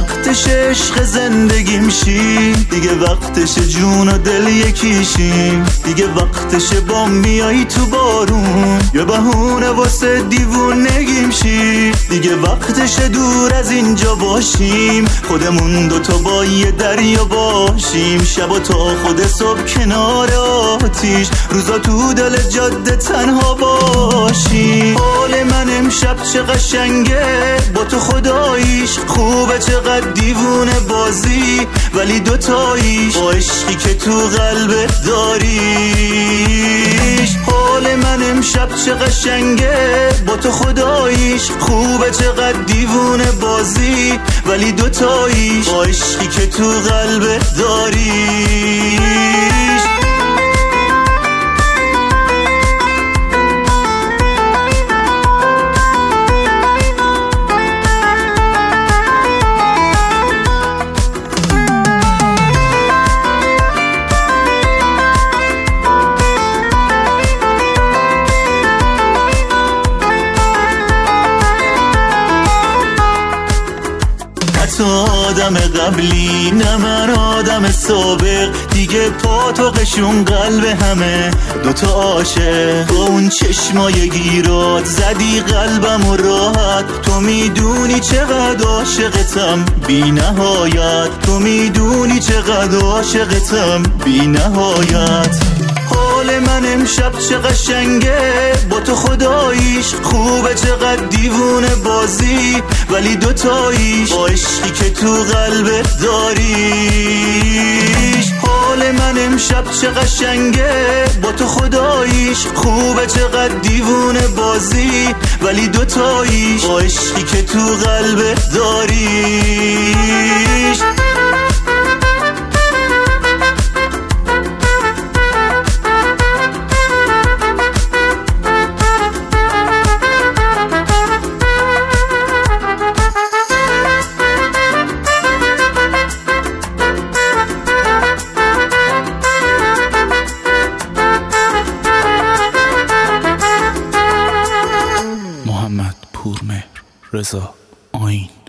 وقتش عشق زندگیم شی، دیگه وقتش جون و دل یکیشیم، دیگه وقتش با میای تو بارون یا بهونه واسه دیوونگیم شی، دیگه وقتش دور از اینجا باشیم، خودمون دوتا با یه دریا باشیم، شبا تا خود صبح کنار آتیش، روزا تو دل جاده تنها باشیم. حال من امشب چه قشنگه با تو خداییش، خوبه چقدر دیوونه بازی ولی دوتاییش، با عشقی که تو قلبت داریش. حال من امشب چه قشنگه با تو خداییش، خوبه چقدر دیوونه بازی ولی دوتاییش، با عشقی که تو قلبت داریش. تو آدم قبلی نه من آدم سابق، دیگه پا تو قشون قلب همه دوتا عاشق، با اون چشمای گیرات زدی قلبم و راحت، تو میدونی چقدر عاشقتم بی نهایت، تو میدونی چقدر عاشقتم بی نهایت. حال من امشب چه قشنگه با تو خداییش، خوبه چقدر دیوونه بازی ولی دوتاییش، با عشقی که تو قلبت داریش. حال من امشب چه قشنگه با تو خداییش، خوبه چقدر دیوونه بازی ولی دوتاییش، با عشقی که تو قلبت داریش. محمد پورمهر رضا آیین.